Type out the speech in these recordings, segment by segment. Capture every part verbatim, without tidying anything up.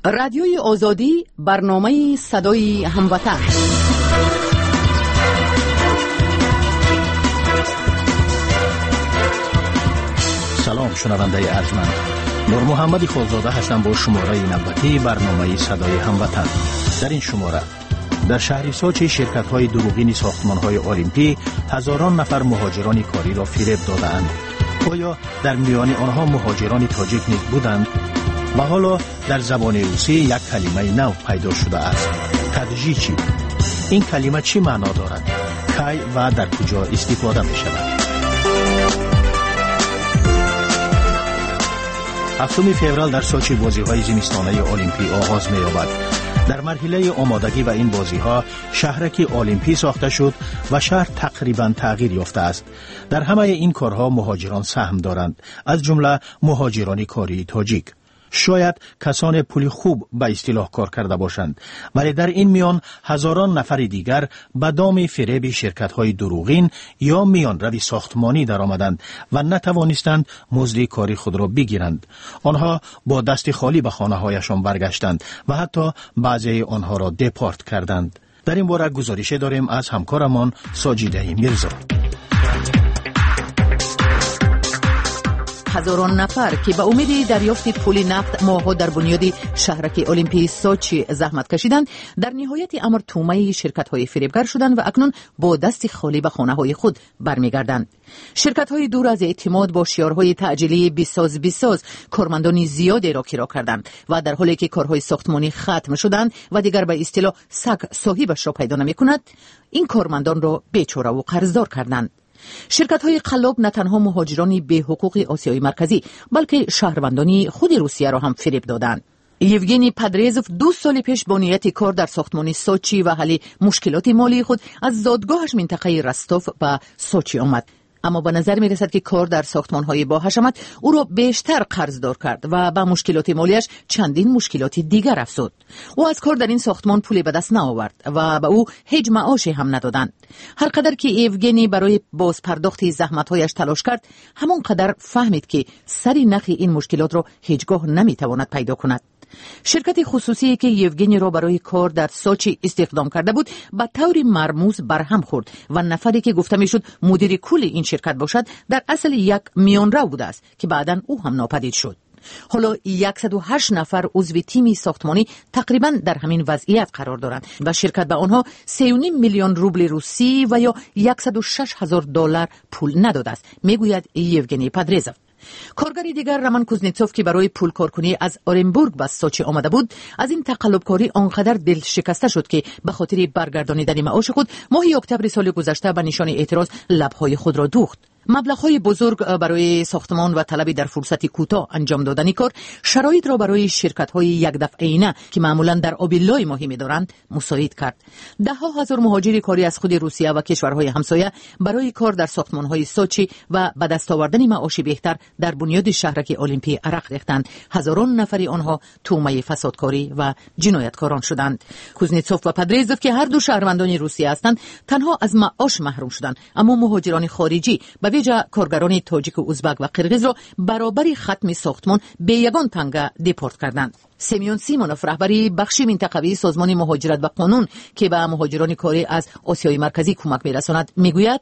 رادیوی آزادی، برنامه صدای هموطن. سلام شنونده ارجمند، نور محمدی خالزاده هستم با شماره نوبتی برنامه صدای هموطن. در این شماره در شهر سوچی شرکت‌های دروغین ساختمان‌های المپی هزاران نفر مهاجران کاری را فریب دادند. آیا در میان آنها مهاجران تاجیک نیز بودند؟ و حالا در زبان روسی یک کلمه نو پیدا شده است. تدژیچی. این کلمه چی معنا دارد؟ کی و در کجا استفاده می شود؟ هفتم فوریه در سوچی بازی‌های زمستانه المپی آغاز می‌یابد. در مرحله آمادگی و این بازی‌ها شهرک المپی ساخته شد و شهر تقریباً تغییر یافته است. در همه این کارها مهاجران سهم دارند، از جمله مهاجران کاری تاجیک. شاید کسان پولی خوب به اصطلاح کار کرده باشند، ولی در این میان هزاران نفر دیگر به دام فریب شرکت‌های دروغین یا میان روی ساختمانی در آمدند و نتوانستند مزد کاری خود را بگیرند. آنها با دست خالی به خانه‌هایشان برگشتند و حتی بعضی آنها را دپارت کردند. در این باره گزارش داریم از همکارمان ساجیده میرزا. هزاران نفر که به امید دریافت پول نقد ماه‌ها در بنیاد شهرک المپی سوچی زحمت کشیدند، در نهایت امر تومه شرکت‌های فریبگر شدند و اکنون با دست خالی به خانه‌های خود برمیگردند. شرکت‌های دور از اعتماد با شعارهای تعجیلی بیساز بیساز کارمندان زیادی را کرا کردند و در حالی که کارهای ساختمانی ختم شدند و دیگر به اصطلاح سگ صاحبش را پیدا نمی‌کند، این کارمندان را بیچاره و قرضدار کردند. شرکت‌های قلاب نه تنها مهاجران به حقوق آسیای مرکزی بلکه شهروندان خود روسیه را هم فریب دادند. یوگنی پدریزوف دو سال پیش با نیت کار در ساختمان سوچی و حل مشکلات مالی خود از زادگاهش منطقه رستوف به سوچی آمد. اما به نظر می رسد که کار در ساختمان‌های با حشمت او را بیشتر قرضدار کرد و به مشکلات مالیش چندین مشکلات دیگر افزود. او از کار در این ساختمان پولی به دست نآورد و به او هیچ معاشی هم ندادند. هر قدر که ایوگنی برای باز پرداخت زحمت‌هایش تلاش کرد، همون قدر فهمید که سری نخ این مشکلات را هیچگاه نمی‌تواند پیدا کند. شرکت خصوصی که یوگنی را برای کار در سوچی استخدام کرده بود به طور مرموز برهم خورد و نفری که گفته میشد مدیر کل این شرکت باشد در اصل یک میانرو بوده است که بعداً او هم ناپدید شد. حالا صد و هشت نفر عضو تیم ساختمانی تقریباً در همین وضعیت قرار دارند و شرکت به آنها سه و نیم میلیون روبل روسی و یا صد و شش هزار دلار پول نداده است، میگوید یوگنی پدریزوف. کارگری دیگر رمان کوزنیتسوف که برای پول کارکنی از اورنبورگ به سوچی آمده بود، از این تقلبکاری آنقدر دل شکسته شد که به خاطر برگردانیدن معاش خود ماه اکتبر سال گذشته به نشان اعتراض لب‌های خود را دوخت. مبلغ‌های بزرگ برای ساختمان و طلبی در فرصت کوتاه انجام دادن کار شرایط را برای شرکت‌های یک دفعه‌ایه که معمولاً در آبیلای ماهی می‌دارند مساعد کرد. ده ها هزار مهاجر کاری از خود روسیه و کشورهای همسایه برای کار در ساختمان‌های سوچی و به دست آوردن معاش بهتر در بنیاد شهرک المپی عرق ریختند. هزاران نفری آنها تومه فسادکاری و جنایتکاران شدند. کوزنیتسوف و پدریزوف که هر دو شهروندان روسیه هستند، تنها از معاش محروم شدند، اما مهاجران خارجی به ویژه کارگران تاجیک و ازبک و قرغیز را برابری ختم ساختمان به یگان تنگه دیپورت کردند. سیمیون سیمونوف رهبری بخش منطقوی سازمان مهاجرت و قانون که به مهاجران کاری از آسیای مرکزی کمک می‌رساند میگوید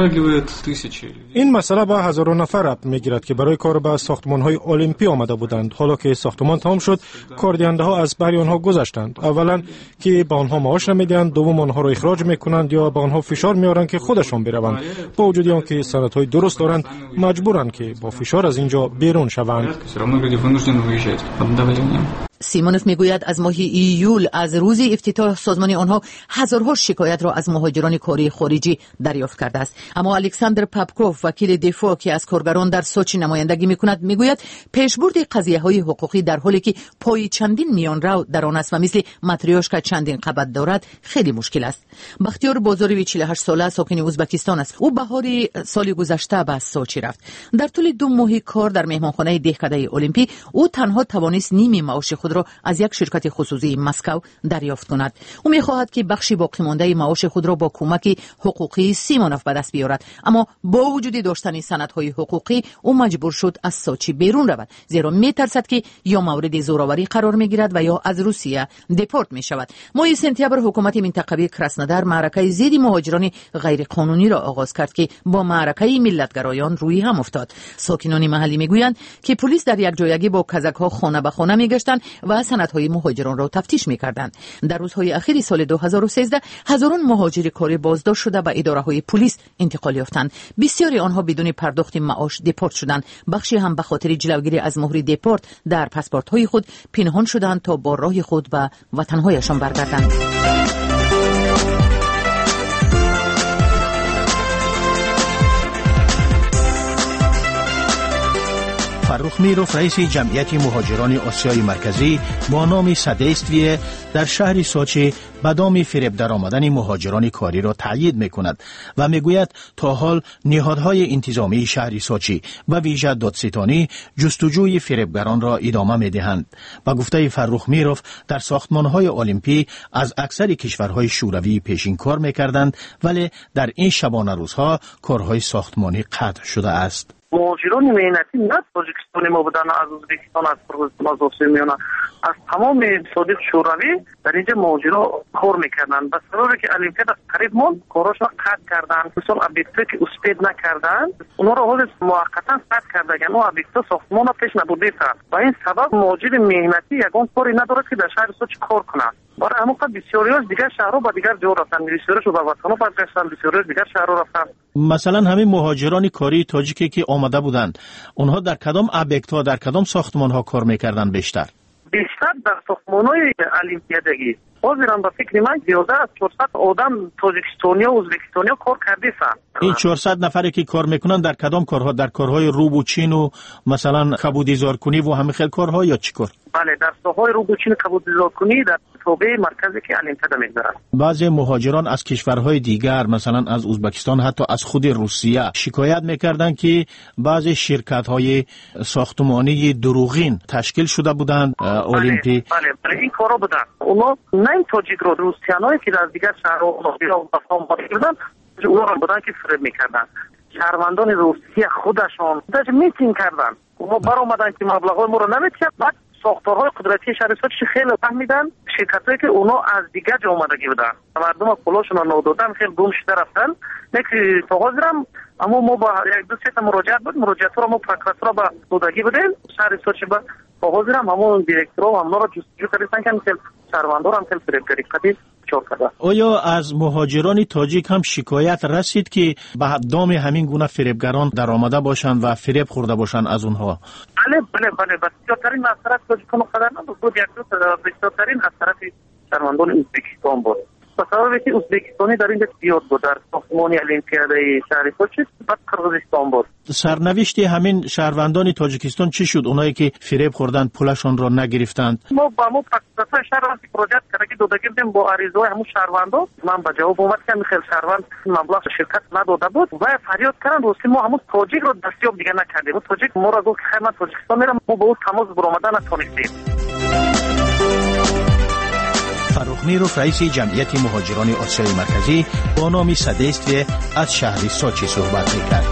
این مسئله به هزاران نفر ربط می‌گیرد که برای کار به ساختمان‌های المپی آمده بودند. حالا که ساختمان تمام شد، کاردهنده‌ها از بر آنها گذشتند. اولا که به آنها معاش نمیدهند، دوم آنها را اخراج می‌کنند یا به آنها فشار می‌آورند که خودشان بروند. با وجود آنکه سندهای درست دارند، مجبورند که با فشار از اینجا بیرون شوند. سیمونوف میگوید از ماه ایول از روز افتتاح سازمان آنها هزارها شکایت را از مهاجران کاری خارجی دریافت کرده است. اما الکساندر پاپکوف وکیل دفاع که از کارگران در سوچی نمایندگی میکند میگوید پیشبرد قضیه های حقوقی در حالی که پای چندین میان رو در آن است و مثل ماتریوشکا چندین قبط دارد خیلی مشکل است. بختیار بازاروی چهل و هشت ساله ساکن ازبکستان است. او بهار سال گذشته به سوچی رفت. در طول دو ماه کار در مهمانخانه دهکده المپی او تنها توانست نیم معاش خود را از یک شرکت خصوصی مسکو دریافت کند. او می‌خواهد که بخشی باقی مانده معاش خود را با کمک حقوقی سیمونوف به دست بیاورد، اما با وجود داشتن سندهای حقوقی او مجبور شد از سوچی بیرون رود، زیرا می‌ترسد که یا مورد زوراوری قرار می‌گیرد و یا از روسیه دپورت می‌شود. ماه سپتامبر حکومت منطقه‌ای کراسنودار معرکه ضد مهاجران غیرقانونی را آغاز کرد که با معرکه ملت‌گرایان روی هم افتاد. ساکنان محلی می‌گویند که پلیس در یک جایگی با کزک‌ها خانه به خانه می‌گشتند و سندهای مهاجران را تفتیش می‌کردند. در روزهای اخیر سال دو هزار و سیزده هزاران مهاجر کاری بازداشت شده به اداره‌های پلیس انتقال یافتند. بسیاری آنها بدون پرداخت معاش دپورت شدند. بخشی هم به خاطر جلوگیری از مهر دپورت در پاسپورت‌های خود پنهان شدند تا با راه خود به وطن‌هایشان برگردند. فرخ میروف رئیس جمعیت مهاجران آسیای مرکزی با نام سدیستویه در شهر سوچی به دام فریب در آمدن مهاجران کاری را تایید میکند و میگوید تا حال نهادهای انتظامی شهر سوچی و ویژه دادستانی جستجوی فریبگران را ادامه میدهند. با گفته فرخ میروف در ساختمانهای المپی از اکثر کشورهای شوروی پیشین کار میکردند، ولی در این شبانه روزها کارهای ساختمانی قطع شده است. مهاجران مهنتی نه تاجیکستانی ما بودن، از ازبکستان، از قرغیزستان، از آسیا میانه، از تمام صادق شوروی در اینجا مهاجران کار میکردن. به سببی که المپیاد از قریب مون کاراشون قطع کردن، مثلا ابیکتا که اسپید نکردن اونا را حال موقتا قطع کردن، اون ابیکتا ساختمان پیش نبوده است و این سبب مهاجر مهنتی یگان کاری ندارد که در شهر سوچی کار کنند. برای همون قد بسیاری‌اش دیگر شهرها با دیگر جا رفتن، بسیاری‌اش به وطن‌ها برگشتن، بسیاری‌اش دیگر شهرها رفتن. مثلا همین مهاجران کاری تاجیکی که آمده بودند، اونها در کدام ابیکت‌ها، در کدام ساختمان‌ها کار می‌کردن بیشتر؟ بیشتر در ساختمان‌های المپیادگی. حاضران به فکر من زیاده از چهارصد آدم تاجیکستانی و ازبکستانی کار کردی‌اند. این چهارصد نفری که کار میکنن در کدام کارها؟ در کارهای روبوچین و مثلا کبودیزارکنی و همه خیل کارها یا چی کار؟ بله، در ساحهای روبوچین و کبودیزارکنی در توبه مرکزی که المپیاد می‌گذرد. بعضی مهاجران از کشورهای دیگر مثلا از ازبکستان، حتی از خود روسیه شکایت میکردند که بعضی شرکت‌های ساختمانی دروغین تشکیل شده بودند المپی. بله بله, بله این کارا بودند. اونا نه این تاجیک رو روسیانایی که در دیگر شهرها و بفام بودند، اونا را بودن که فریب میکردن. شهروندان روسیه خودشان داشت میتین کردن. اونا بر اومدن که مبلغای ما رو نمیتین، بعد ساختارهای قدرتی شهر سوچی خیلی فهمیدن، شرکتایی که اونا از دیگر جا اومدگی بودن، مردم پولاشون رو نادادن، خیلی گم شده رفتن. نکی کاغذرم اما ما با یک دو سه تا مراجعت بود، مراجعت رو ما پروکراتور با دادگی بودیم شهر سوچی با کاغذرم همون دیرکتور و همون رو جستجو کردن که شهروندان هم خیلی فریب کردن. آیا از مهاجران تاجیک هم شکایت رسید که به دام همین گونه فریبگران در آمده باشند و فریب خورده باشند از اونها؟ بله بله بله بسیارترین از طرف تاجیکان قدر نبود، یک دو بسیارترین از طرف شهروندان ازبکستان بود. به سببی که ازبکستانی در اینجا زیاد بود، در ساختمان المپیادی شهر سوچی، بعد قرغیزستان بود. سرنوشت همین شهروندان تاجیکستان چی شد؟ اونایی که فریب خوردند پولشون را نگرفتند. ما با ما پاکستان شهر را پروژه کردیم دادگی بودیم با عریضه همون شهروندان. من با جواب اومد که خیلی شهروند مبلغ شرکت نداده بود و فریاد کردن دوستی ما همون تاجیک رو دستیاب دیگه نکردیم. تاجیک ما را گفت که خیلی من تاجیکستان میرم، ما با اون تماس برآمده نتونستیم. فرخ میروف رئیس جمعیت مهاجران آسیای مرکزی با نام سدیستویه از شهر سوچی صحبت میکرد.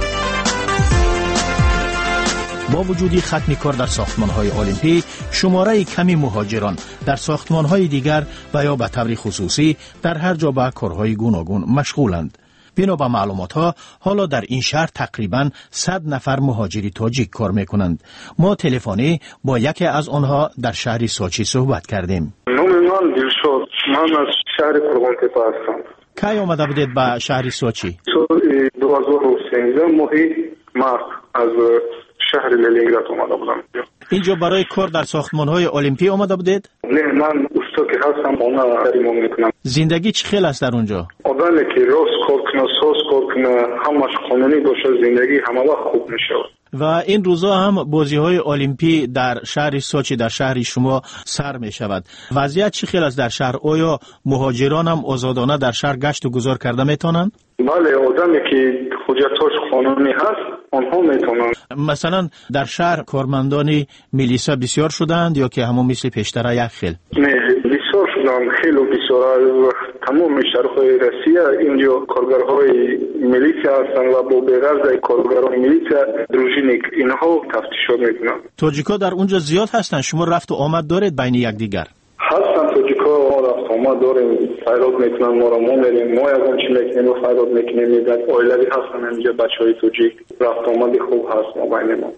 با وجود ختم کار در ساختمان‌های المپی، شماره کمی مهاجران در ساختمان‌های دیگر و یا به طور خصوصی در هر جا به کارهای گوناگون مشغولند. بنا به معلومات‌ها حالا در این شهر تقریباً صد نفر مهاجری تاجیک کار می‌کنند. ما تلفنی با یکی از آنها در شهر سوچی صحبت کردیم. نام من دلشاد، من از شهر قرغانتپه هستم. کی آمده بودید به شهر سوچی؟ سال دو هزار و سیزده ماهی مارس از شهر لنینگراد آمده بودم. اینجا برای کار در ساختمان‌های المپی آمده بودید؟ نه، من استا که هستم اونا کاری میکنم. زندگی چه خیلی است در اونجا؟ آدمی که راست کار کنه اساس کار کنه، همش قانونی باشه، زندگی همه وقت خوب میشه. و این روزا هم بازی‌های المپی در شهر سوچی در شهر شما سر می شود. وضعیت چی خیلی است در شهر؟ آیا مهاجران هم آزادانه در شهر گشت و گذار کرده میتونن؟ بله، آدمی که حجتاش قانونی هست آنها میتونن. مثلا در شهر کارمندان میلیسا بسیار شدند یا که همون مثل پیشتر یک خیل؟ نه، بسیار شدند، خیلی بسیار. تمام شهرهای روسیه اینجا کارگرهای میلیسیا هستند و با بغرض کارگران میلیسیا دروژینیک اینها تفتیشات میکنند. تاجیکا در اونجا زیاد هستند. شما رفت و آمد دارید بین یکدیگر؟ هستند تاجیکا، رفت و آمد داریم، فریاد میکنن، ما را ما میریم، ما از اون چی میکنیم و فریاد میکنیم. میگن اویلوی هستن اینجا بچهای تاجیک، رفت و آمد خوب هست ما بین ما.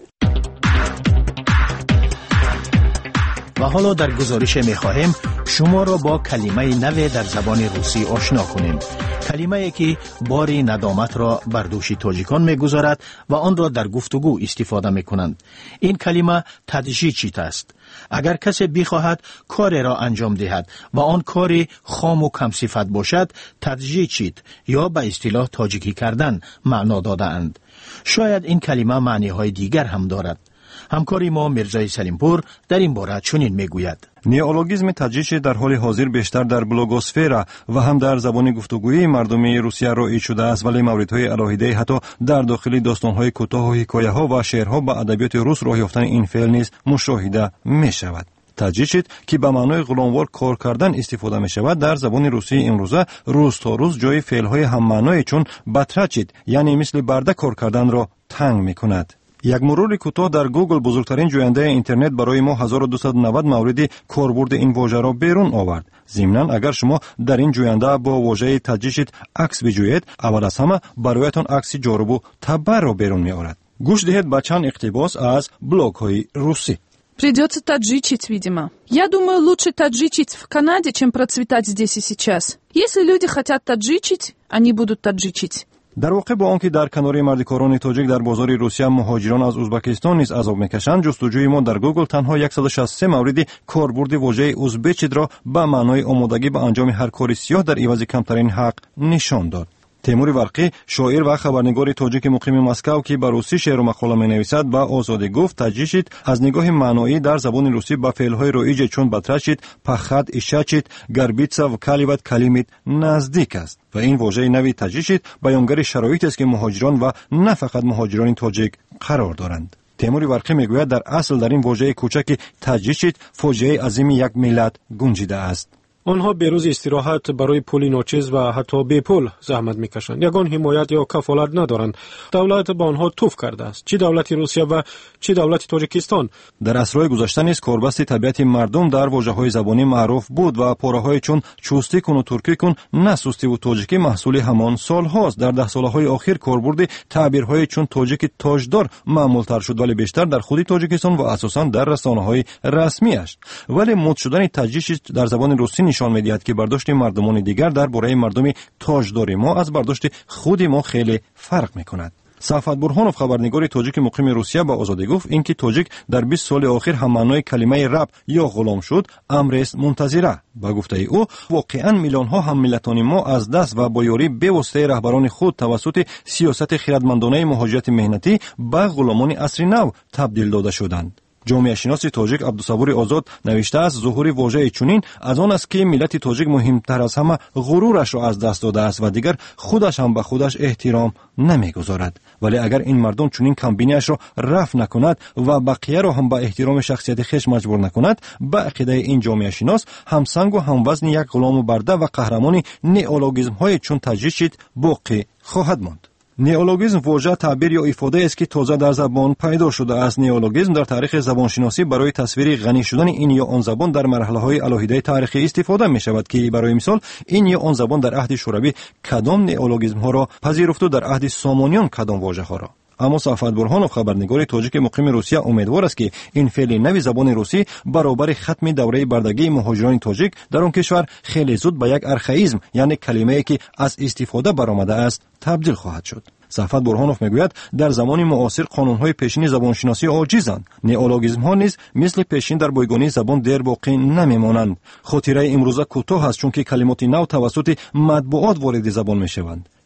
و حالا در گزارش می‌خواهیم شما را با کلمه نو در زبان روسی آشنا کنیم. کلمه‌ای که باری ندامت را بر دوش تاجیکان می‌گذارد و آن را در گفتگو استفاده می‌کنند. این کلمه تدژیچیت است. اگر کسی بخواهد کاری را انجام دهد و آن کاری خام و کم صفت باشد، تدژیچیت یا به اصطلاح تاجیکی کردن معنا داده‌اند. شاید این کلمه معنی‌های دیگر هم دارد. همکاری ما میرزای سلیمپور در این باره چنین میگوید: نئولوگیسم تدژیچ در حال حاضر بیشتر در بلوگوسفر و هم در زبان گفتگویی مردمی روسیه رایج شده است، ولی موردهای علاهیده حتی در داخل داستان‌های کوتاه و حکایه‌ها و شعرها با ادبیات روس راه یافتن این فعل نیز مشاهده می‌شود. تدژیچ که به معنای غلاموار کار کردن استفاده می شود در زبان روسی امروزه روز تا روز جای فعل‌های هم معنای چون باترچیت یعنی مثل برده کار کردن را تنگ می کند. یک مرور کوتاه در گوگل بزرگترین جوینده اینترنت برای ما هزار و دویست و نود مورد کاربرد این واژه را بیرون آورد. ضمناً اگر شما در این جوینده با واژه تدژیچ عکس بجویید، اول از همه برایتان عکس جالب و تبر را بیرون می آورد. گوش دهید به چند اقتباس از блог های روسی. Придется таджичить, видимо. Я думаю, лучше таджичить в Канаде, чем процветать здесь и сейчас. Если люди хотят таджичить, они будут таджичить. در واقع با آنکه در کنار مردکاران تاجیک در بازار روسیه مهاجران از ازبکستان نیز عذاب میکشند، جستجوی ما در گوگل تنها صد و شصت و سه مورد کاربرد واژه ازبچید را به معنای آمادگی به انجام هر کاری سیاه در عوض کمترین حق نشان داد. تیمور ورقی، شاعر و خبرنگار تاجیک مقیم مسکو که به روسی شعر و مقاله می‌نویسد، با آزادی گفت تدژیچ از نگاه معنایی در زبان روسی به فعل‌های رایج چون باترچیت، پخت، ایشاچیت، گربیتسا و کالیوت کلیمیت نزدیک است و این واژه نوی تدژیچ بیانگر شرایطی است که مهاجران و نه فقط مهاجران تاجیک قرار دارند. تیمور ورقی میگوید در اصل در این واژه کوچک تدژیچ فاجعه عظیم یک ملت گنجیده است. آنها به روز استراحت برای پول ناچیز و حتی بی پول زحمت میکشند. یگان حمایت یا کفالت ندارند. دولت با آنها توف کرده است. چه دولت روسیه و چه دولت تاجیکستان. در عصرهای گذشته نیز کاربست طبیعت مردم در واژه‌های زبانی معروف بود و پاره‌های چون چوستی کن و ترکی کن، نسوستی و تاجیکی محصول همان سال‌هاست. در ده سال‌های اخیر کاربرد تعبیرهای چون تاجیک تاجدار معمول‌تر شد، ولی بیشتر در خود تاجیکستان و اساساً در رسانه‌های رسمی‌اش. ولی مد شدن تدژیچ در زبان روسی نشان می‌دهد که برداشت مردمان دیگر درباره مردم تاجدار ما از برداشت خود ما خیلی فرق می‌کند. صفوت برهانوف، خبرنگار تاجیک مقیم روسیه، با آزادی گفت اینکه تاجیک در بیست سال اخیر هم معنای کلمه رب یا غلام شد امر است منتظره. با گفته او واقعا میلیون ها هم ملتان ما از دست و با یاری به واسطه رهبران خود توسط سیاست خردمندانه مهاجرت مهنتی به غلامان عصر نو تبدیل داده شدند. جامعه شناس تاجیک عبدالصبور آزاد نوشته است ظهور واژه چنین از آن است که ملت تاجیک مهمتر از همه غرورش را از دست داده است و دیگر خودش هم به خودش احترام نمیگذارد. ولی اگر این مردم چنین کمبینیش را رفع نکند و بقیه را هم به احترام شخصیت خیش مجبور نکند، به عقیده این جامعه شناس همسنگ و هموزن یک غلام و برده و قهرمان نئولوگیسم های چون تدژیچ باقی خواهد ماند. نئولوگیسم واژه تعبیر یا ifade است که تازه در زبان پیدا شده است. نئولوگیسم در تاریخ زبانشناسی برای تصویر غنی شدن این یا آن زبان در مرحله‌های علاهیده تاریخی استفاده می شود که برای مثال این یا آن زبان در عهد شوروی کدام نئولوگیسم ها را پذیرفت و در عهد سامانیان کدام واژه ها را. اما صفوت برهانوف، خبرنگار تاجیک مقیم روسیه، امیدوار است که این فعل نوی زبان روسی برابر ختم دوره بردگی مهاجران تاجیک در آن کشور خیلی زود به یک ارخائیسم یعنی کلمه‌ای که از استفاده برآمده است تبدیل خواهد شد. صفوت برهانوف میگوید در زمان معاصر قانون‌های پیشین زبانشناسی عاجزند. نئولوگیسم‌ها نیز مثل پیشین در بایگانی زبان دیر باقی نمیمانند. خاطره امروزه کوتاه است چون که کلمات نو توسط مطبوعات وارد زبان میشوند.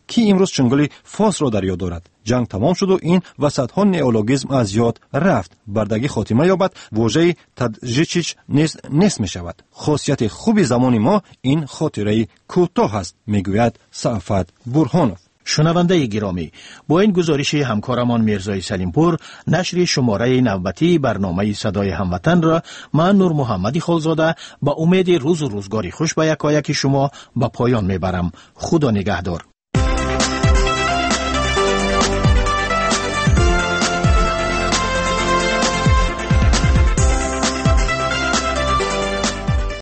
کی امروز چنگل فاس را در یاد دارد؟ جنگ تمام شد و این وسط ها نئولوگیسم از یاد رفت. بردگی خاتمه یابد، واژه تدریچیچ نیز نیست می شود. خاصیت خوبی زمان ما این خاطره کوتاه است، میگوید سعفت برهانوف. شنونده گرامی، با این گزارش همکارمان میرزای سلیمپور نشر شماره نوبتی برنامه صدای هموطن را من نور محمدی خالزاده با امید روز و روزگاری خوش به یکایک شما به پایان میبرم. خدا نگهدار.